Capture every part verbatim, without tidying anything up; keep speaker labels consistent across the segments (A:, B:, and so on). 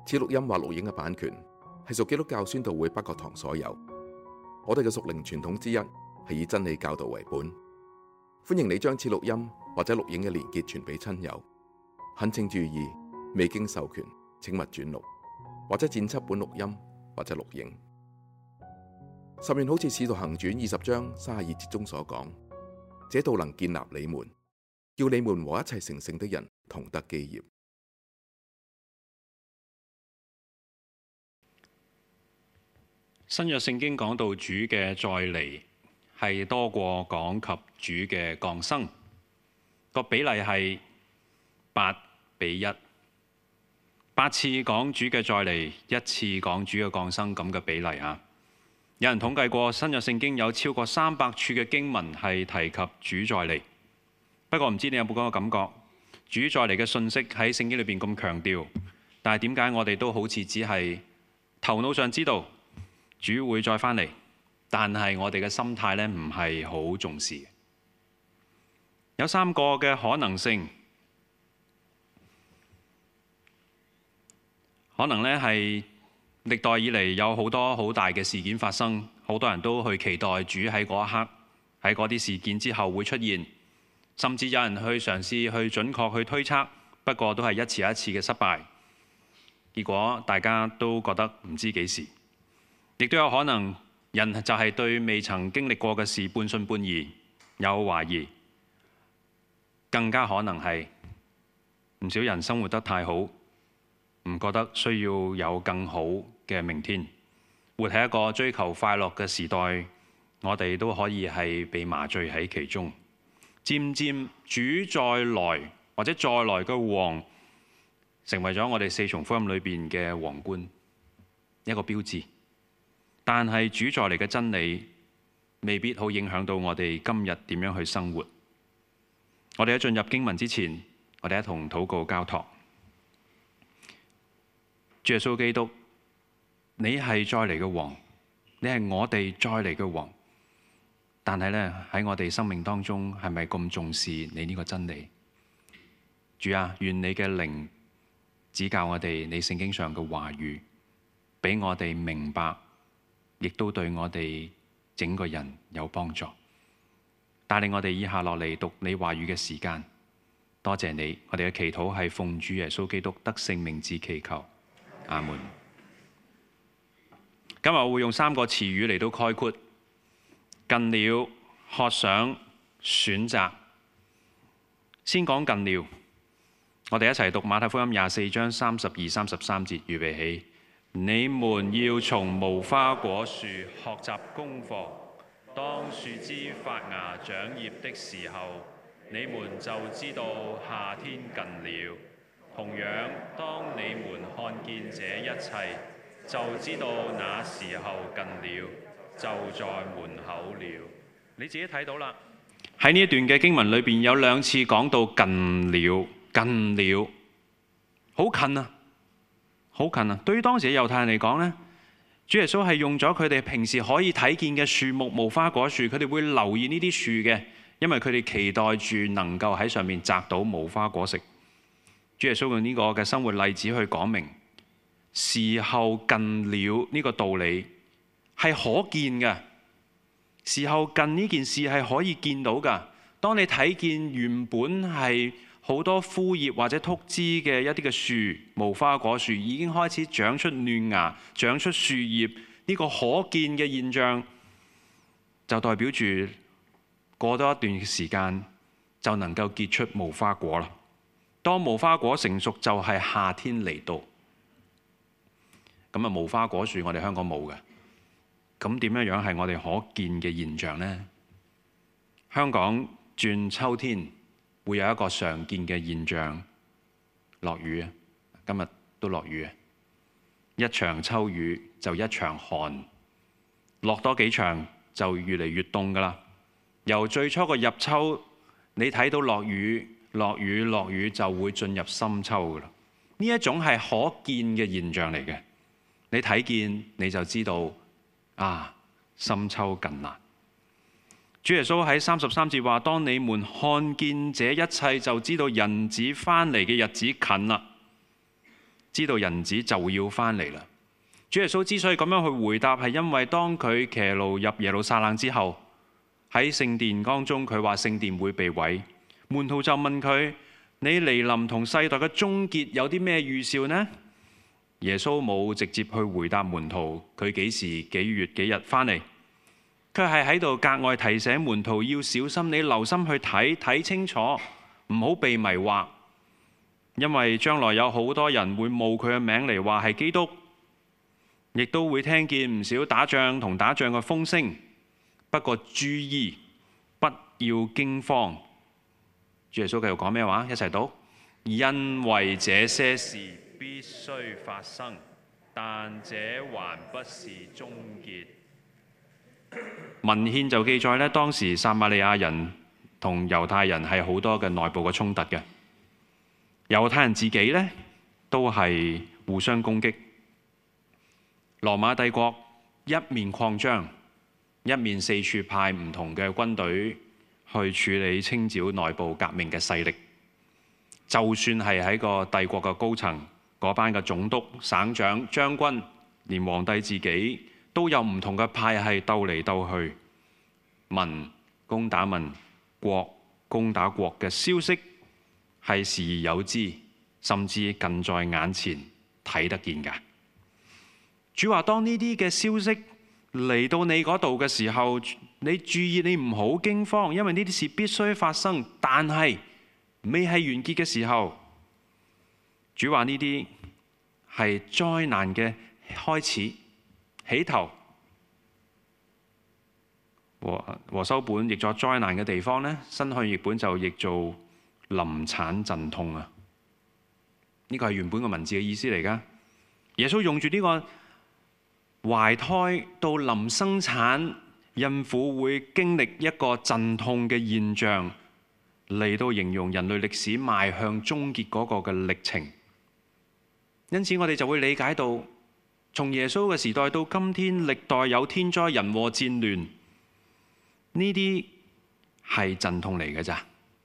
A: 此錄音或錄影嘅版權係屬基督教宣道會北角堂所有。我哋嘅屬靈傳統之一係以真理教導為本。歡迎你將此錄音或者錄影嘅連結傳俾親友。懇請注意，未經授權請勿轉錄或者剪輯本錄音或者錄影。甚願好似《使徒行傳》二十章三十二節中所講，這道能建立你們，叫你們和一切成聖的人同得基業。
B: 新約聖經講到主嘅再嚟係多過講及主嘅降生，個比例係八比一，八次講主嘅再嚟，一次講主嘅降生咁嘅比例啊！有人統計過，新約聖經有超過三百處嘅經文係提及主再嚟。不過唔知你有冇嗰個感覺？主再嚟嘅信息喺聖經裏邊咁強調，但係點解我哋都好似只係頭腦上知道主會再返嚟，但係我哋嘅心態呢唔係好重視。有三個嘅可能性，可能呢係歷代以嚟有好多好大嘅事件發生，好多人都去期待主喺嗰一刻，喺嗰啲事件之後會出現，甚至有人去嘗試去準確去推測，不過都係一次一次嘅失敗，結果大家都覺得唔知幾時。亦都有可能人就係對未曾經歷過嘅事半信半疑，有懷疑，更加可能係唔少人生活得太好，唔覺得需要有更好嘅明天，活喺一個追求快樂嘅時代，我哋都可以係被麻醉喺其中。漸漸主再來或者再來嘅王，成為咗我哋四重福音裏邊嘅皇冠，一個標誌。但係主再嚟嘅真理，未必好影響到我哋今日點樣去生活。我哋喺進入經文之前，我哋一同禱告交託。主耶穌基督，你係再嚟嘅王，你係我哋再嚟嘅王。但係咧，喺我哋生命當中，係咪咁重視你呢個真理？主啊，願你嘅靈指教我哋你聖經上嘅話語，俾我哋明白，亦都對我哋整個人有幫助。帶領我哋以下落嚟讀你話語嘅時間，多謝你。我哋嘅祈禱係奉主耶穌基督得勝名字祈求，阿門。今日我會用三個詞語嚟到概括：近了、渴想、選擇。先講近了，我哋一齊讀馬太福音廿四章三十二、三十三節，預備起。你們要從無花果樹學習功課，當樹枝發芽長葉的時候，你們就知道夏天近了。同樣，當你們看見這一切，就知道那時候近了，就在門口了。你自己睇到啦。喺呢一段嘅經文裏邊有兩次講到近了，近了，好近啊！好近啊！對於當時嘅猶太人嚟講呢，主耶穌係用咗佢哋平時可以睇見嘅樹木、無花果樹，佢哋會留意呢啲樹嘅，因為佢哋期待住能夠喺上面摘到無花果食。主耶穌用呢個嘅生活例子去講明時候近了呢個道理係可見嘅。時候近呢件事係可以見到㗎。當你睇見原本係好多枯葉或者禿枝嘅一啲嘅樹，無花果樹已經開始長出嫩芽、長出樹葉，呢個可見嘅現象就代表住過多一段時間就能夠結出無花果啦。當無花果成熟，就係夏天嚟到。咁啊，無花果樹我哋香港冇嘅，咁點樣樣係我哋可見嘅現象呢？香港轉秋天會有一個常見嘅現象，落雨啊！今日都落雨啊！一場秋雨就一場寒，落多幾場就越嚟越凍㗎喇。由最初個入秋，你睇到落雨、落雨、落雨就會進入深秋㗎喇。呢一種係可見嘅現象嚟嘅，你睇見你就知道啊，深秋近啦。主耶穌喺三十三節話：當你們看見這一切，就知道人子返嚟嘅日子近啦。 知道人子就要返嚟啦。主耶穌之所以咁樣去回答，係因為當佢騎驢入耶路撒冷之後，喺聖殿當中，佢話聖殿會被毀。門徒就問佢：你嚟臨同世代嘅終結有啲咩預兆呢？耶穌冇直接去回答門徒佢幾時幾月幾日返嚟，佢係喺度格外提醒門徒要小心，你留心去睇睇清楚，唔好被迷惑，因為將來有好多人會冒佢嘅名嚟話係基督，亦都會聽見唔少打仗同打仗嘅風聲。不過注意，不要驚慌。主耶穌繼續講咩話？一齊讀：因為這些事必須發生，但這還不是終結。文獻就記載咧，當時撒瑪利亞人同猶太人係好多嘅內部嘅衝突嘅。猶太人自己呢，都係互相攻擊。羅馬帝國一面擴張，一面四處派唔同嘅軍隊去處理清剿內部革命嘅勢力。就算係喺個帝國嘅高層嗰班嘅總督、省長、將軍，連皇帝自己都有唔同嘅派系鬥嚟鬥去，民攻打民，國攻打國嘅消息係時而有之，甚至近在眼前睇得見㗎。主話：當呢啲嘅消息嚟到你嗰度嘅時候，你注意，你唔好驚慌，因為呢啲事必須發生，但係未係完結嘅時候。主話呢啲係災難嘅開始起頭。和和修本譯作災難嘅地方呢，新漢譯本就譯做臨產陣痛啊！呢個係原本個文字嘅意思嚟㗎。耶穌用住呢個懷胎到臨生產，孕婦會經歷一個陣痛嘅現象，嚟到形容人類歷史邁向終結嗰個嘅歷程。因此我哋就會理解到，從耶穌嘅時代到今天，歷代有天災人禍戰亂，呢啲係陣痛嚟嘅咋，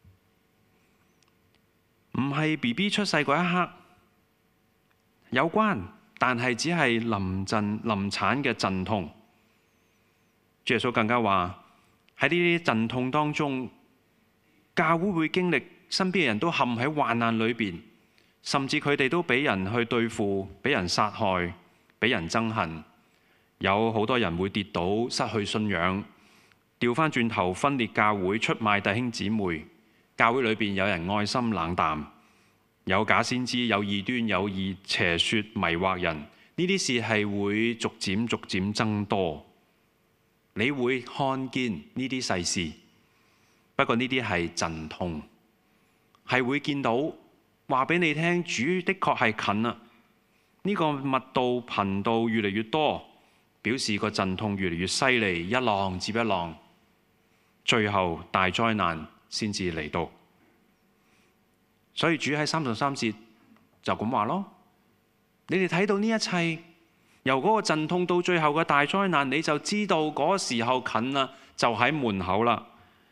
B: 唔係 B B 出世嗰一刻有關。但係只係臨陣臨產嘅陣痛。主耶穌更加話喺呢啲陣痛當中，教會會經歷身邊嘅人都陷喺患難裏邊，甚至佢哋都俾人去對付，俾人殺害，俾人憎恨。有好多人會跌倒，失去信仰，調翻轉頭分裂教會，出賣弟兄姊妹。教會裏邊有人愛心冷淡。有假先知，有異端，有異邪說迷惑人，呢啲事係會逐漸逐漸增多。你會看見呢啲世事，不過呢啲係陣痛，係會見到話俾你聽，主的確係近啦。呢個密度頻度越嚟越多，表示個陣痛越嚟越犀利，一浪接一浪，最後大災難先至嚟到。所以主喺三十三節就咁話咯，你哋睇到呢一切，由嗰個陣痛到最後嘅大災難，你就知道嗰時候近啦，就喺門口啦。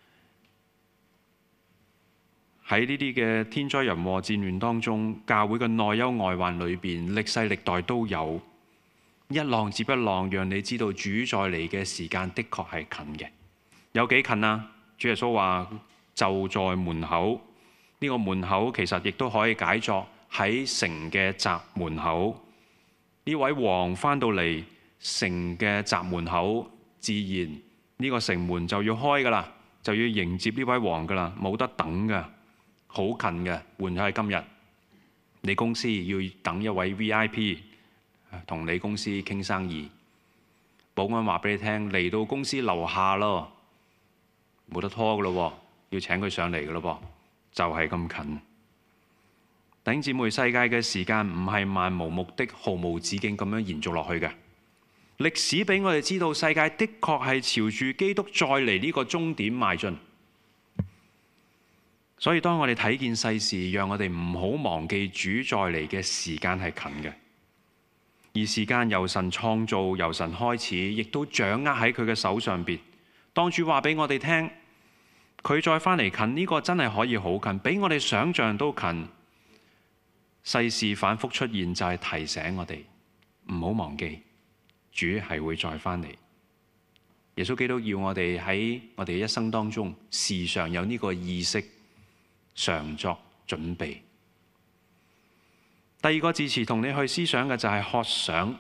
B: 喺呢啲嘅天災人禍戰亂當中，教會嘅內憂外患裏邊，歷世歷代都有一浪接一浪，讓你知道主再嚟嘅時間的確係近嘅。有幾近啊？主耶穌話就在門口。呢個門口其實亦都可以解作喺城嘅閘門口。呢位王返到嚟城嘅閘門口，自然呢個城門就要開㗎啦，就要迎接呢位王㗎啦，冇得等㗎，好近嘅。換咗係今日，你公司要等一位 V I P 同你公司傾生意，保安話俾你聽，嚟到公司樓下咯，冇得拖㗎咯，要請佢上嚟㗎咯噃。就係咁近。弟兄姊妹，世界嘅時間唔係漫無目的、毫無止境咁樣延續落去嘅。歷史俾我哋知道，世界的確係朝住基督再嚟呢個終點邁進。所以當我哋睇見世事，讓我哋唔好忘記主再嚟嘅時間係近嘅。而時間由神創造，由神開始，亦都掌握喺佢嘅手上邊。當主話俾我哋聽，佢再返嚟近，呢個真係可以好近，比我哋想象都近。 世事反覆出現，就係提醒我哋唔好忘記主係會再返嚟。耶穌基督要我哋喺我哋一生當中時常有呢個意識，常作準備。第二個字詞同你去思想嘅就係渴想。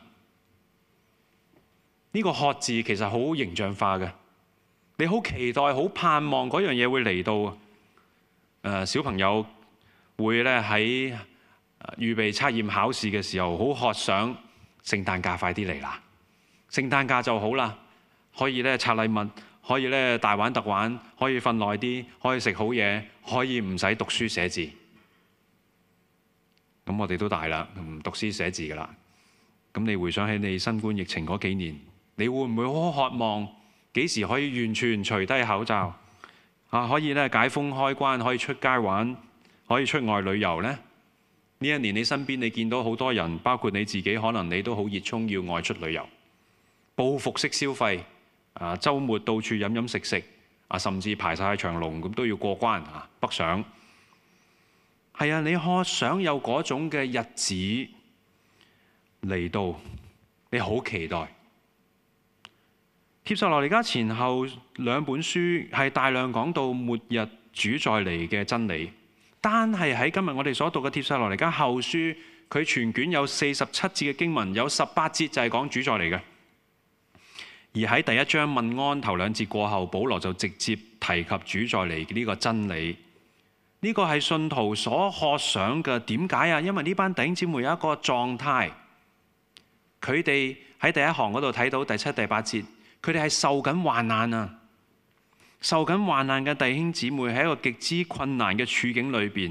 B: 呢個渴字其實好形象化嘅，你好期待、好盼望嗰樣嘢會嚟到。誒、呃，小朋友會咧喺預備測驗考試嘅時候，好渴想聖誕假快啲嚟啦！聖誕假就好啦，可以咧拆禮物，可以咧大玩特玩，可以瞓耐啲，可以食好嘢，可以唔使讀書寫字。咁我哋都大啦，唔讀書寫字噶啦。咁你回想起你新冠疫情嗰幾年，你會唔會好渴望幾時可以完全除低口罩啊？可以咧解封開關，可以出街玩，可以出外旅遊呢？呢一年你身邊你見到好多人，包括你自己，可能你都好熱衷要外出旅遊，報復式消費啊！週末到處飲飲食食啊，甚至排晒長龍咁都要過關啊！北上係啊，你渴想有嗰種嘅日子嚟到，你好期待。帖撒羅尼迦前後兩本書係大量講到末日主再嚟嘅真理。單係喺今日我哋所讀嘅帖撒羅尼迦後書，佢全卷有四十七節嘅經文，有十八節就係講主再嚟嘅。而喺第一章問安頭兩節過後，保羅就直接提及主再嚟呢個真理。呢個係信徒所渴想嘅。點解啊？因為呢班弟兄姊妹有一個狀態，佢哋喺第一行嗰度睇到第七、第八節，佢哋係受緊患難啊！受緊患難嘅弟兄姊妹喺一個極之困難嘅處境裏邊，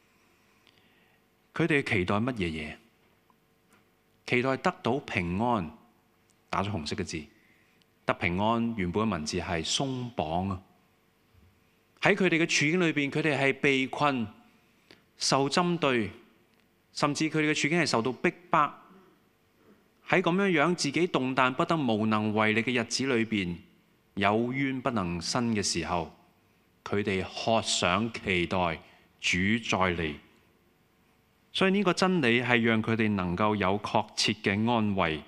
B: 佢哋期待乜嘢嘢？期待得到平安，打咗紅色嘅字，得平安。原本嘅文字係鬆綁啊！喺佢哋嘅處境裏邊，佢哋係被困、受針對，甚至佢哋嘅處境係受到逼迫。喺咁樣樣自己動彈不得、無能為力嘅日子裏邊，有冤不能伸嘅時候，佢哋渴想期待主再嚟。所以呢個真理係讓佢哋能夠有確切嘅安慰。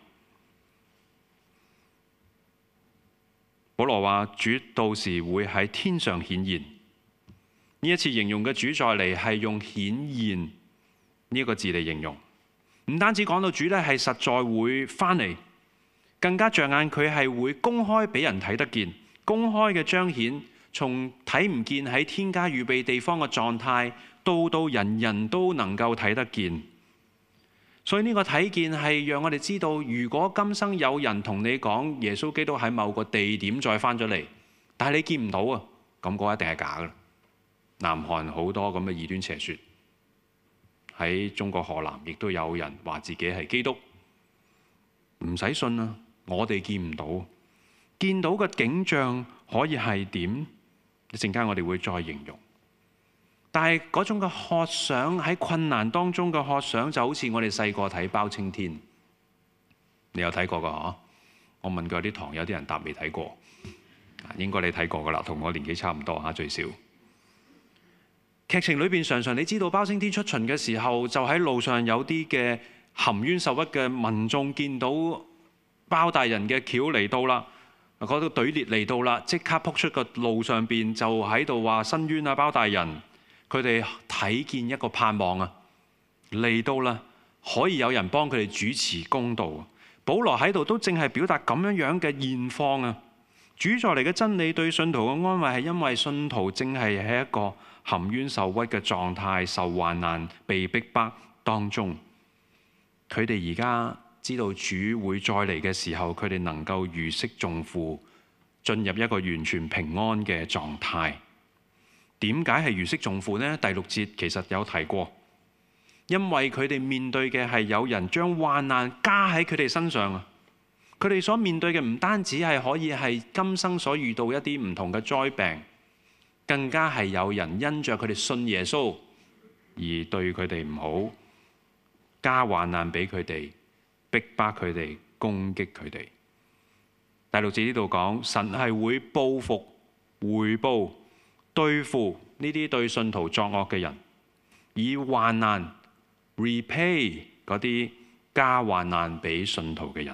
B: 保羅話主到時會喺天上顯現。呢一次形容嘅主再嚟係用顯現呢個字嚟形容。唔單止講到主咧係實在會返嚟，更加着眼佢係會公開俾人睇得見，公開嘅彰顯，從睇唔見喺天家預備地方嘅狀態，到到人人都能夠睇得見。所以呢個睇見係讓我哋知道，如果今生有人同你講耶穌基督喺某個地點再返咗嚟，但係你見唔到啊，咁嗰一定係假㗎。南韓好多咁嘅異端邪說。喺中國河南亦都有人話自己係基督，唔使信啊！我哋見唔到，見到嘅景象可以係點？一陣間我哋會再形容。但係嗰種嘅渴想，喺困難當中嘅渴想，就好似我哋細個睇包青天，你有睇過㗎嗬？我問過啲堂友，啲人答未睇過，應該你睇過㗎啦，同我年紀差唔多嚇最少。劇情裏邊常常你知道包青天出巡嘅時候，就喺路上有啲嘅含冤受屈嘅民眾見到包大人嘅轎嚟到啦，嗰個隊列嚟到啦，即刻撲出個路上邊就喺度話申冤啊包大人！佢哋睇見一個盼望啊，嚟到啦，可以有人幫佢哋主持公道。保羅喺度都正係表達咁樣樣嘅現況啊！主再嚟嘅真理對信徒嘅安慰係因為信徒正係喺一個含冤受屈嘅狀態，受患難、被逼迫當中，佢哋而家知道主會再嚟嘅時候，佢哋能夠如釋重負，進入一個完全平安嘅狀態。點解係如釋重負呢？第六節其實有提過，因為佢哋面對嘅係有人將患難加喺佢哋身上啊！佢哋所面對嘅唔單止係可以係今生所遇到一啲唔同嘅災病。更加係有人因着佢哋信耶穌而對佢哋唔好，加患難俾佢哋，逼迫佢哋，攻擊佢哋。第六節呢度講，神係會報復、回報、對付呢啲對信徒作惡嘅人，以患難 repay 嗰啲加患難俾信徒嘅人，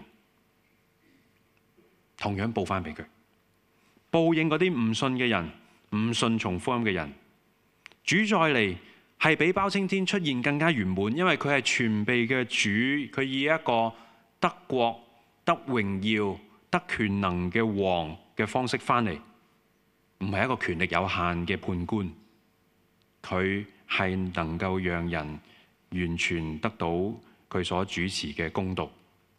B: 同樣報翻俾佢，報應嗰啲唔信嘅人、唔順從福音嘅人。主再嚟係比包青天出現更加圓滿，因為佢係全備嘅主，佢以一個得國、得榮耀、得權能嘅王嘅方式翻嚟，唔係一個權力有限嘅判官，佢係能夠讓人完全得到佢所主持嘅公道。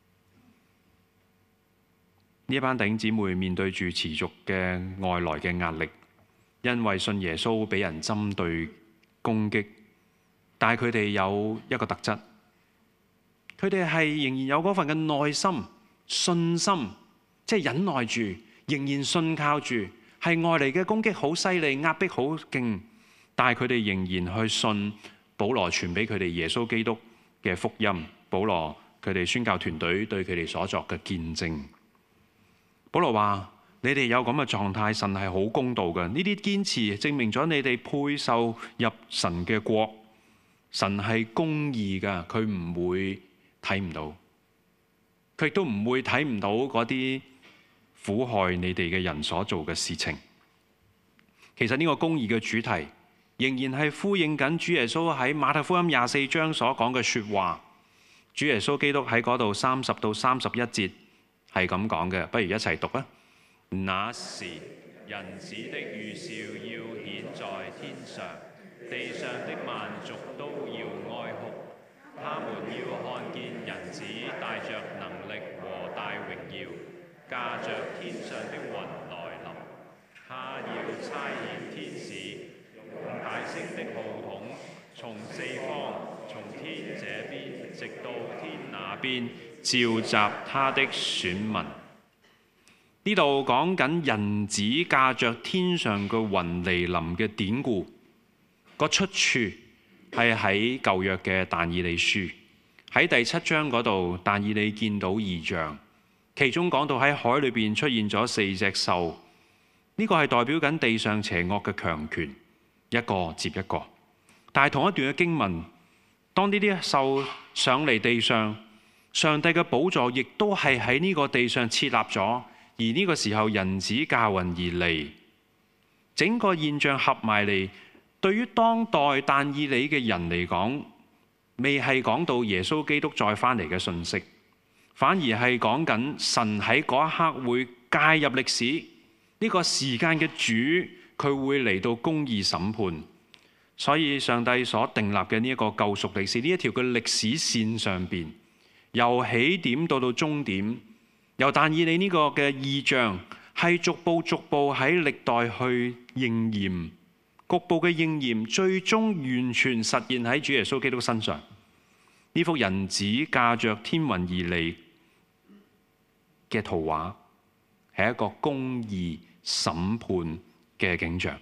B: 呢一班弟兄姊妹面對住持續嘅外來嘅壓力，因為信耶穌俾人針對攻擊，但係佢哋有一個特質，佢哋係仍然有嗰份嘅耐心、信心，即係忍耐住，仍然信靠住，係外嚟嘅攻擊好犀利，壓迫好勁，但係佢哋仍然去信保羅傳俾佢哋耶穌基督嘅福音，保羅佢哋宣教團隊對佢哋所作嘅見證。保羅話：你哋有咁嘅狀態，神係好公道嘅。呢啲堅持證明咗你哋配受入神嘅國。神係公義㗎，佢唔會睇唔到，佢亦都唔會睇唔到嗰啲苦害你哋嘅人所做嘅事情。其實呢個公義嘅主題，仍然係呼應緊主耶穌喺馬太福音廿四章所講嘅説話。主耶穌基督喺嗰度三十到三十一節。係咁講嘅，不如一齊讀啊！那時人子的預兆要顯在天上，地上的萬族都要哀哭，他們要看見人子帶着能力和大榮耀，駕着天上的雲來臨。他要差遣天使，用大聲的號筒，從四方，從天這邊直到天那邊，召集他的選民。呢度講緊人子駕着天上嘅雲嚟臨嘅典故，個出處係喺舊約嘅但以理書，喺第七章嗰度，但以理見到異象，其中講到喺海裏邊出現咗四隻獸，呢個係代表緊地上邪惡嘅強權，一個接一個。但係同一段嘅經文，當呢啲獸上嚟地上，上帝嘅寶座亦都係喺呢個地上設立咗，而呢個時候人子駕雲而嚟，整個現象合埋嚟。對於當代但以理嘅人嚟講，未係講到耶穌基督再返嚟嘅信息，反而係講緊神喺嗰一刻會介入歷史，呢個時間嘅主佢會嚟到公義審判。所以上帝所訂立嘅呢一個救贖歷史，呢一條嘅歷史線上邊，由起點到到終點，由但以理呢個嘅異象係逐步逐步喺歷代去應驗，局部嘅應驗，最終完全實現喺主耶穌基督身上。呢幅人子駕着天雲而嚟嘅圖畫，係一個公義審判嘅景象。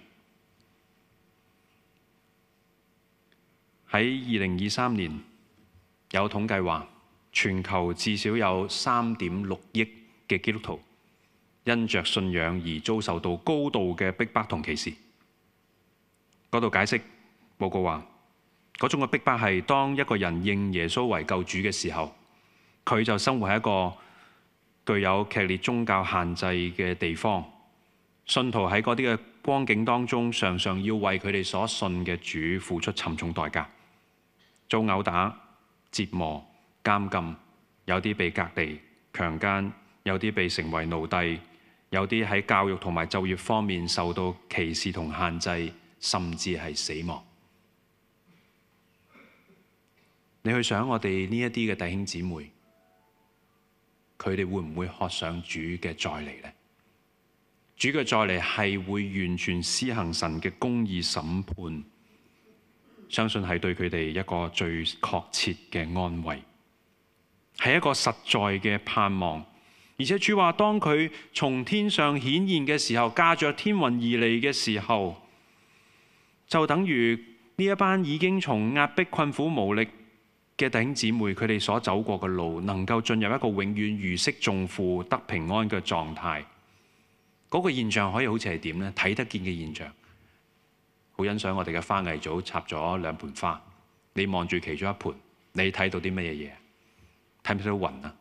B: 喺二零二三年，有統計話，全球至少有三點六億嘅基督徒因着信仰而遭受到高度嘅逼迫同歧視。嗰度解釋報告話，嗰種嘅逼迫係當一個人認耶穌為救主嘅時候，佢就生活喺一個具有劇烈宗教限制嘅地方。信徒喺嗰啲嘅光景當中，常常要為佢哋所信嘅主付出沉重代價，遭毆打、折磨、監禁，有啲被隔離、強姦，有啲被成為奴隸，有啲喺教育同埋就業方面受到歧視同限制，甚至係死亡。你去想我哋呢一啲嘅弟兄姊妹，佢哋會唔會渴想主嘅再嚟呢？主嘅再嚟係會完全施行神嘅公義審判，相信係對佢哋一個最確切嘅安慰，係一個實在嘅盼望。而且主話，當佢從天上顯現嘅時候，駕着天雲而嚟嘅時候，就等於呢一班已經從壓迫困苦無力嘅弟兄姊妹，佢哋所走過嘅路，能夠進入一個永遠如釋重負得平安嘅狀態。嗰個現象可以好似係點呢？睇得見嘅現象，好欣賞我哋嘅花藝組插咗兩盆花，你望住其中一盆， 你睇到啲乜嘢嘢？睇唔睇到雲啊？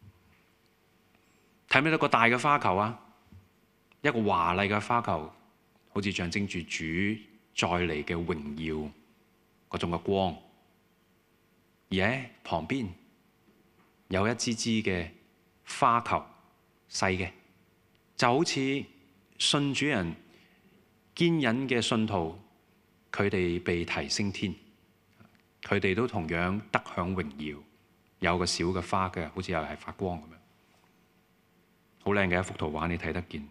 B: 睇唔睇到個大嘅花球啊？一個華麗嘅花球，好似象徵住主再嚟嘅榮耀嗰種嘅光。而喺旁邊有一支支嘅花球，細嘅，就好似信主人堅忍嘅信徒，佢哋被提升天，佢哋都同樣得享榮耀。有個小嘅花嘅，好似又係發光咁樣，好靚嘅一幅圖畫，你睇得見。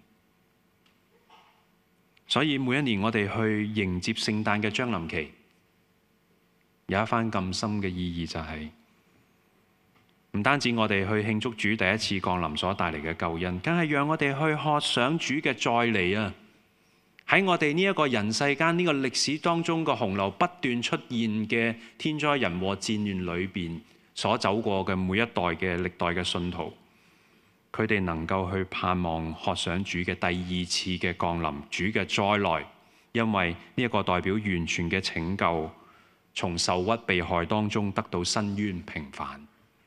B: 所以每一年我哋去迎接聖誕嘅將臨期，有一番咁深嘅意義，就係唔單止我哋去慶祝主第一次降臨所帶嚟嘅救恩，更係讓我哋去渴想主嘅再嚟啊！喺我哋呢一個人世間呢個歷史當中個洪流不斷出現嘅天災人禍戰亂裏邊所走過嘅每一代嘅歷代嘅信徒，佢哋能夠去盼望渴想主嘅第二次嘅降臨，主嘅再來，因為呢一個代表完全嘅拯救，從受屈被害當中得到伸冤平反。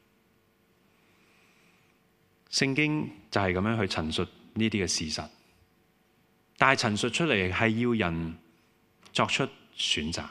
B: 聖經就係咁樣去陳述呢啲嘅事實，但係陳述出嚟係要人作出選擇。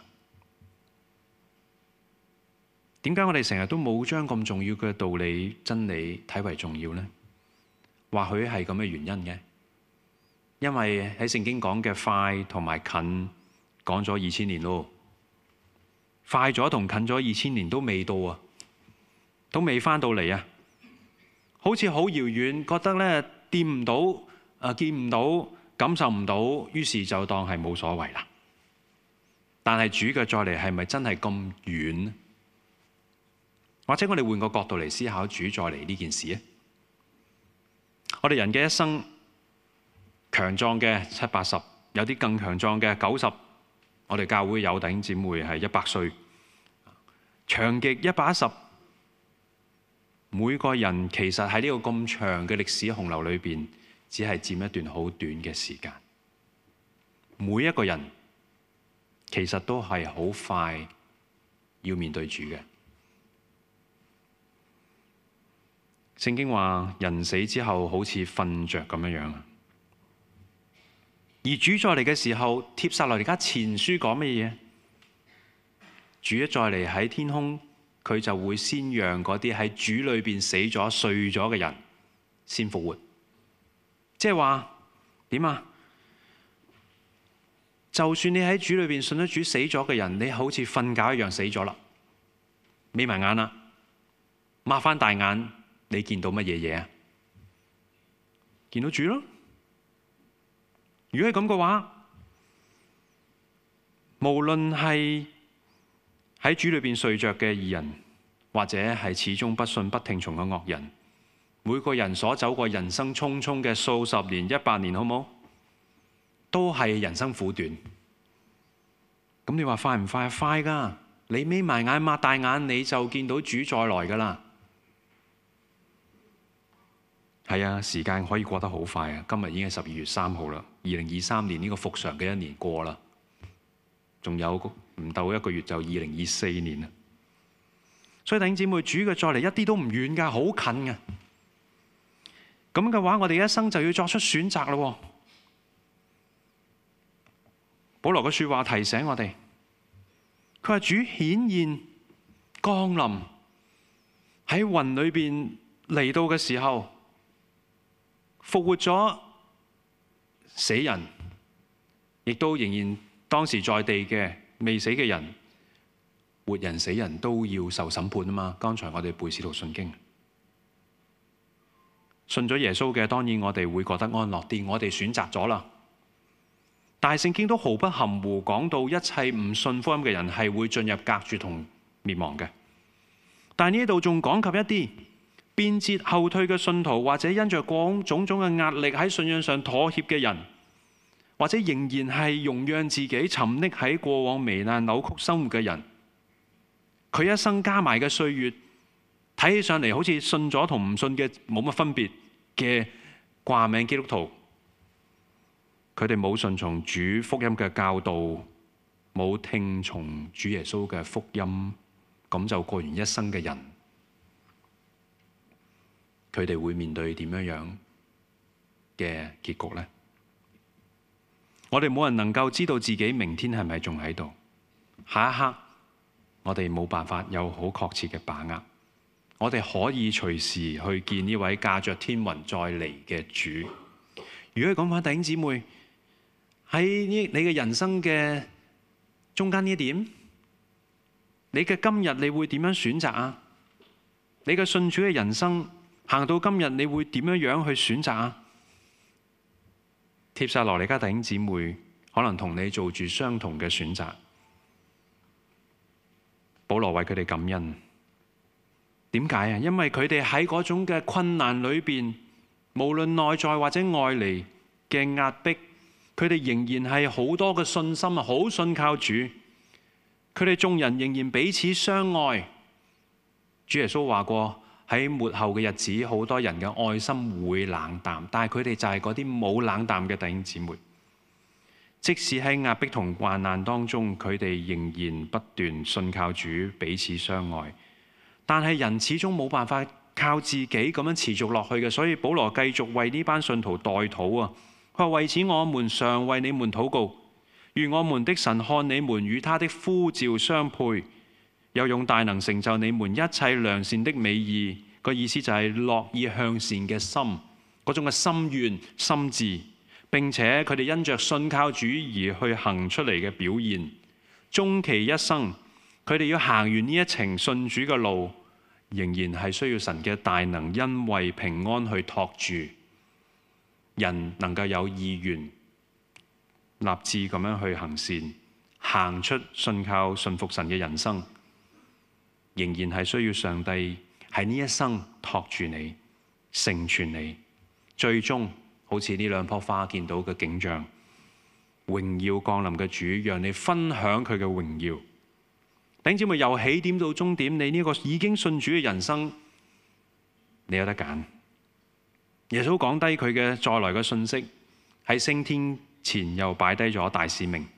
B: 點解我哋成日都冇將咁重要嘅道理真理睇為重要呢？或許係咁嘅原因嘅，因為喺聖經講嘅快同埋近講咗二千年咯，快咗同近咗二千年都未到啊，都未返到嚟啊，好似好遙遠，覺得咧掂唔到啊，見唔到，感受唔到，於是就當係冇所謂啦。但係主嘅再嚟係咪真係咁遠？或者我哋換個角度嚟思考主再嚟呢件事啊？我哋人嘅一生強壯嘅七八十，有啲更強壯嘅九十。我哋教會有弟兄姊妹係一百歲，長極一百一十。每個人其實喺呢個咁長嘅歷史洪流裏邊，只係佔一段好短嘅時間。每一個人其實都係好快要面對主嘅。聖經話人死之後好似瞓着咁樣樣，而主再嚟嘅時候，帖撒羅尼迦前書講乜嘢？主一再嚟喺天空，佢就會先讓嗰啲喺主裏邊死咗睡咗嘅人先復活。即係話點啊？就算你喺主裏邊信咗主死咗嘅人，你好似瞓覺一樣死咗啦，眯埋眼啦，擘翻大眼。你見到乜嘢嘢啊？見到主咯。如果係咁嘅話，無論係喺主裏邊睡着嘅義人，或者係始終不信不聽從嘅惡人，每個人所走過人生匆匆嘅數十年、一百年，好冇？都係人生苦短。咁你話快唔快？快㗎！你眯埋眼、擘大眼，你就見到主再來㗎啦。係啊，時間可以過得好快啊！今日已經係十二月三號啦，二零二三年呢個復常嘅一年過啦，仲有唔到一個月就二零二四年啦。所以弟兄姊妹，主嘅再嚟一啲都唔遠㗎，好近㗎。咁嘅話，我哋一生就要作出選擇啦。保羅嘅説話提醒我哋，佢話主顯現降臨喺雲裏邊嚟到嘅時候，復活咗死人，亦都仍然當時在地嘅未死嘅人，活人死人都要受審判啊嘛！剛才我哋背使徒信經，信咗耶穌嘅，當然我哋會覺得安樂啲，我哋選擇咗啦。但係聖經都毫不含糊講到，一切唔信福音嘅人係會進入隔絕同滅亡嘅。但係呢度仲講及一啲變節後退嘅信徒，或者因着各種種嘅壓力喺信仰上妥協嘅人，或者仍然係容讓自己沉溺喺過往糜爛扭曲生活嘅人，佢一生加埋嘅歲月，睇起上嚟好似信咗同唔信嘅冇乜分別嘅掛名基督徒，佢哋冇順從主福音嘅教導，冇聽從主耶穌嘅福音咁就過完一生嘅人，佢哋會面對點樣樣嘅結局呢？我哋冇人能夠知道自己明天係咪仲喺度，下一刻我哋冇辦法有好確切嘅把握。我哋可以隨時去見呢位駕着天雲再嚟嘅主。如果講翻弟兄姊妹喺呢你嘅人生嘅中間呢一點，你嘅今日你會點樣選擇啊？你嘅信主嘅人生行到今日，你會點樣樣去選擇啊？帖撒羅尼迦弟兄姊妹可能同你做住相同嘅選擇。保羅為佢哋感恩，點解啊？因為佢哋喺嗰種嘅困難裏邊，無論內在或者外嚟嘅壓迫，佢哋仍然係好多嘅信心啊，好信靠主。佢哋眾人仍然彼此相愛。主耶穌話過，喺末後嘅日子，好多人嘅愛心會冷淡，但係佢哋就係嗰啲冇冷淡嘅弟兄姊妹。即使喺壓迫同患難當中，佢哋仍然不斷信靠主，彼此相愛。但係人始終冇辦法靠自己咁樣持續落去嘅，所以保羅繼續為呢班信徒代禱啊！佢話：為此我們常為你們禱告，願我們的神看你們與他的呼召相配，又用大能成就你們一切良善的美意。個意思就係樂意向善嘅心，嗰種嘅心願、心志，並且佢哋因着信靠主而去行出嚟嘅表現。終其一生，佢哋要行完呢一程信主嘅路，仍然係需要神嘅大能，因為平安去托住人，能夠有意願立志咁樣去行善，行出信靠信服神嘅人生，仍然係需要上帝喺呢一生托住你，成全你，最終好似呢兩棵花見到嘅景象，榮耀降臨嘅主，讓你分享佢嘅榮耀。弟兄姊妹，由起點到終點，你呢個已經信主嘅人生，你有得揀。耶穌講低佢嘅再來嘅信息，喺升天前又擺低咗大使命，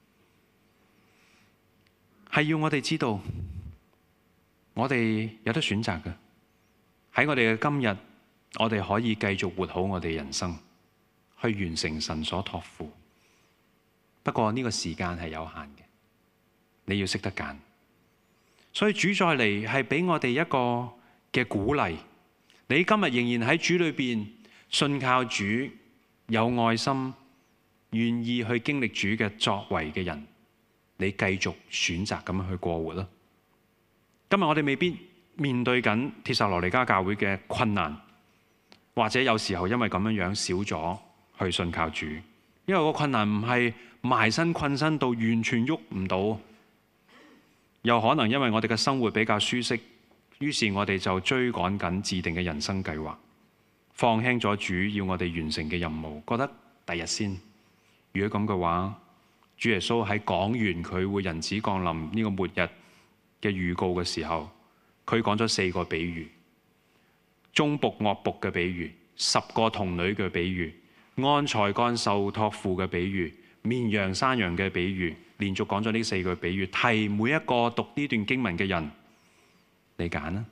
B: 係要我哋知道，我哋有得選擇嘅。喺我哋嘅今日，我哋可以繼續活好我哋人生，去完成神所託付。不過呢個時間係有限嘅，你要識得揀。所以主再嚟係俾我哋一個嘅鼓勵。你今日仍然喺主裏邊信靠主，有愛心，願意去經歷主嘅作為嘅人，你繼續選擇咁樣去過活啦。今日我哋未必面對緊帖撒羅尼迦教會嘅困難，或者有時候因為咁樣樣少咗去信靠主，因為個困難唔係埋身困身到完全喐唔到，又可能因為我哋嘅生活比較舒適，於是我哋就追趕緊制定嘅人生計劃，放輕咗主要我哋完成嘅任務，覺得第日先。如果咁嘅話，主耶穌喺講完佢會人子降臨呢個末日嘅預告嘅時候，佢講咗四個比喻：忠僕惡僕嘅比喻，十個童女嘅比喻，按才幹受託付嘅比喻，綿羊山羊嘅比喻。連續講咗呢四個比喻，提每一個讀呢段經文嘅人，你揀啦，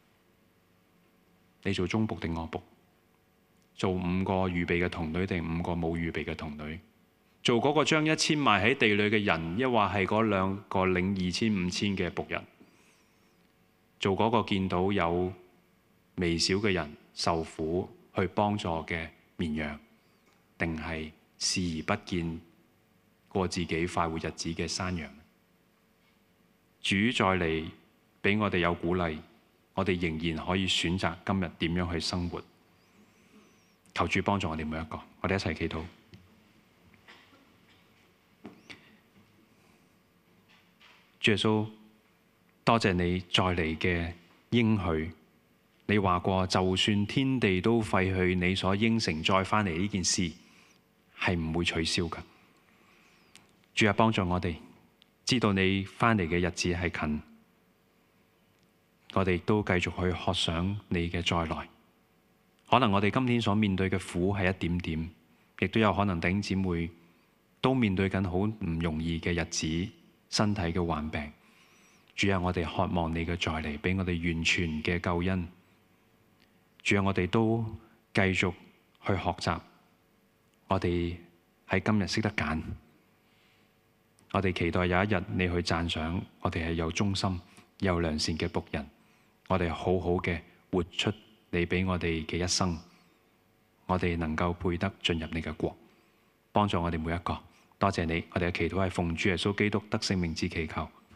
B: 你做忠僕定惡僕？做五個預備嘅童女定五個冇預備嘅童女？做嗰個將一千埋喺地裏嘅人，抑或係嗰兩個領二千五千嘅僕人？做嗰個見到有微小嘅人受苦去幫助嘅綿羊，定係視而不見過自己快活日子嘅山羊？主再嚟俾我哋有鼓勵，我哋仍然可以選擇今日點樣去生活。求主幫助我哋每一個，我哋一齊祈禱。主耶穌，多謝你再嚟嘅應許。你話過，就算天地都廢去，你所應承再翻嚟呢件事係唔會取消嘅。主啊，幫助我哋知道你翻嚟嘅日子係近，我哋都繼續去渴想你嘅再來。可能我哋今天所面對嘅苦係一點點，亦都有可能弟兄姊妹都面對緊好唔容易嘅日子，身體嘅患病。 主啊，我哋渴望你嘅再嚟，俾我哋完全嘅救恩。主啊，我哋都繼續去學習，我哋喺今日識得揀。我哋期待有一日你去讚賞我哋係有忠心、有良善嘅僕人。我哋好好嘅活出你俾我哋嘅一生，我哋能夠配得進入你嘅國，幫助我哋每一個。多謝你，我哋嘅祈禱係奉主耶穌基督得勝名字祈求。